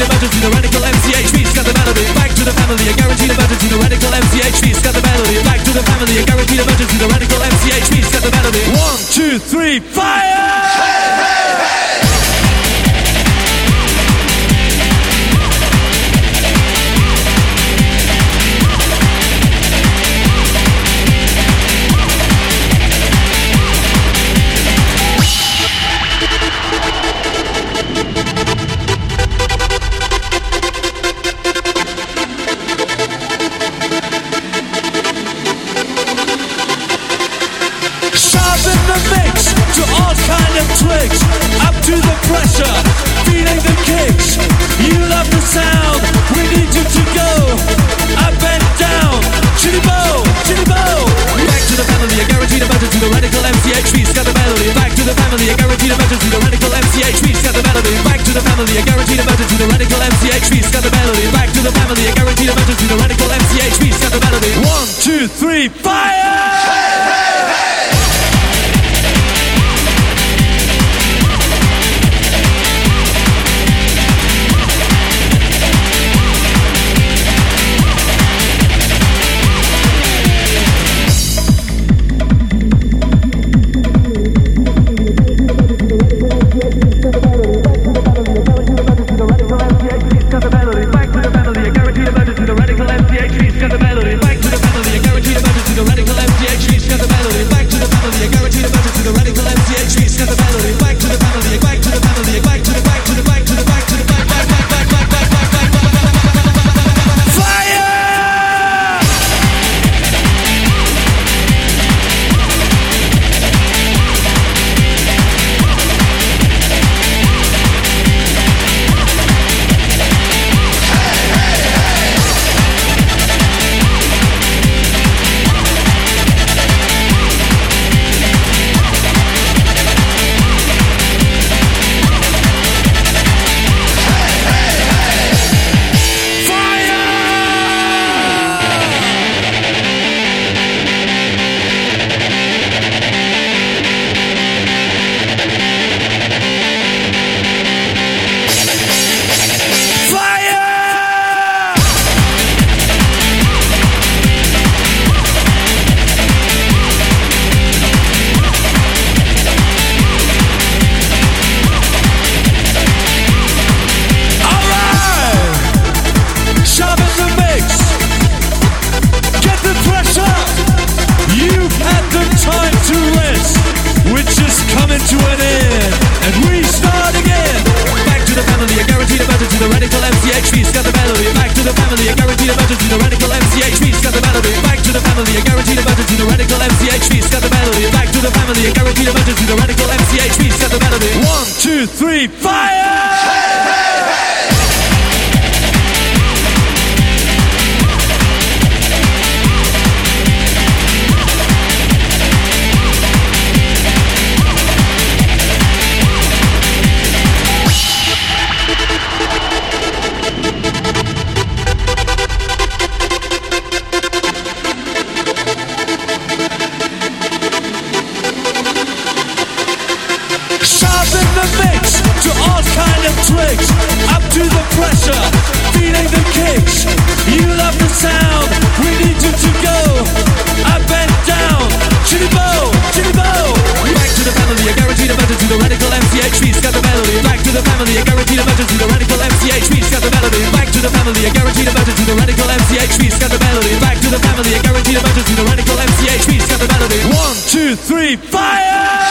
guaranteed emergency, the radical MCHV's got the melody. Back to the family, a guaranteed emergency, the radical MCHV's got the melody. Back to the family, a guaranteed emergency, the radical MCHV's got the melody. 1, 2, 3, fire! Hey, hey, hey! To all kind of twigs, up to the pressure, feeling the kicks. You love the sound, we need you to go up and down. Chitty bow, chitty bow. Back to the family, a guaranteed emergency, the radical MCHV's got the melody. Back to the family, a guaranteed emergency, the radical MCHV's got the melody. Back to the family, a guaranteed emergency, the radical MCHV's got the melody. Back to the family, a guaranteed emergency, the radical MCHV's got the melody. 1, 2, 3, fire! Hey, hey, hey! To an end, and we start again. Back to the family, a guaranteed emergency, the radical MCHV's got the melody. Back to the family, a guaranteed emergency, the radical MCHV's got the melody. Back to the family, a guaranteed emergency, the radical MCHV's got the melody. Back to the family, a guaranteed emergency, the radical MCHV's got the melody. 1, 2, 3, fire! Hey, hey, hey! Sharpen the mix to all kind of twigs, up to the pressure, feeling the kicks. You love the sound, we need you to go up and down. Chitty bow, chitty bow. Back to the family, a guaranteed emergency, the radical MCHV's got the melody. Back to the family, a guaranteed emergency, the radical MCHV's got the melody. Back to the family, a guaranteed emergency, the radical MCHV's got the melody. Back to the family, a guaranteed emergency, the radical MCHV's got the melody. 1, 2, 3, fire!